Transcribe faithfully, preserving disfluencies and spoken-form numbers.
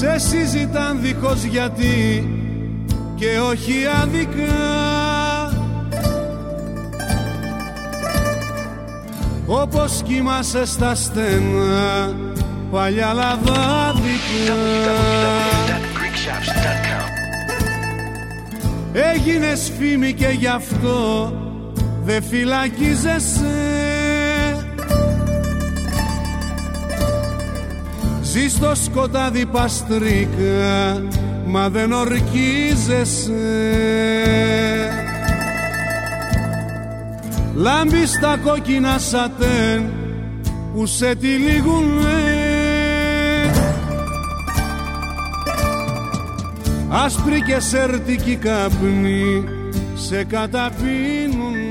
σε συζητάν δίχως γιατί και όχι άδικα, όπως κοιμάσαι στα στενά παλιά λαδάδικα. Έγινες φήμη και γι' αυτό δε φυλακίζεσαι. Ζεις στο σκοτάδι παστρίκα, μα δεν ορκίζεσαι. Λάμπεις τα κόκκινα σατέν που σε τυλίγουνε. Άσπρη και σερτική καπνή σε καταπίνουνε.